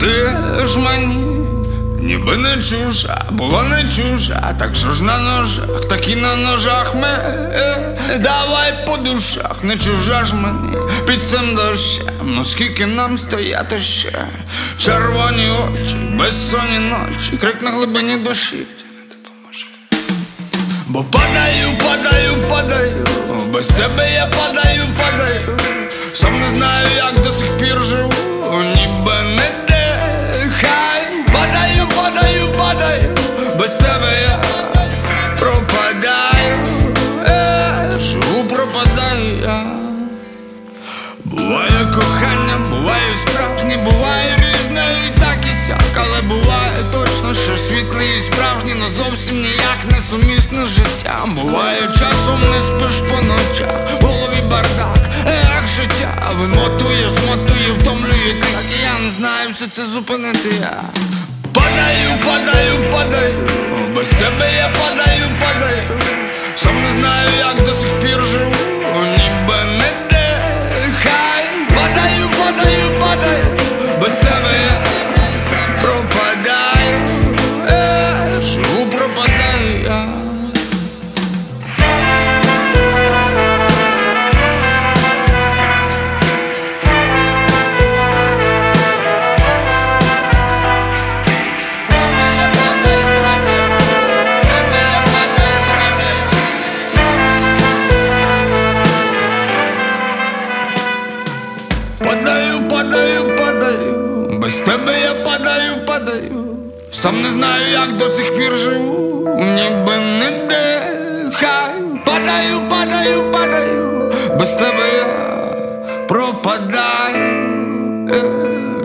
ти ж мені ніби не чужа, була не чужа, так що ж на ножах, так і на ножах ми давай по душах, не чужа ж мені під цим дощем. Ну скільки нам стояти ще? Червоні очі, безсонні ночі, крик на глибині душі. Бо падаю, падаю, падаю, без тебе я падаю, падаю. Сам не знаю, як до сих пір живу, ніби не дихаю. Падаю, падаю, падаю, без тебе я пропадаю, живу, пропадаю я. Буває кохання, буває справжнє, буває різне і так і сяк. Але буває точно, що світле і справжнє, но зовсім ніяк не сумісне з життям. Буває часом не спиш по ночах, в голові бардак, як життя вимотує, смотує, втомлює так. Я не знаю все це зупинити я. Падаю, падаю, падаю, без тебе я падаю, падаю. Сам не знаю, як до сих пір живу, ніби не дихаю. Падаю, падаю, падаю, без тебе я пропадаю, живу, пропадаю я. Падаю, падаю, падаю, без тебе я падаю, падаю. Сам не знаю, як до сих пір живу, ніби не дихаю. Падаю, падаю, падаю, без тебе я пропадаю.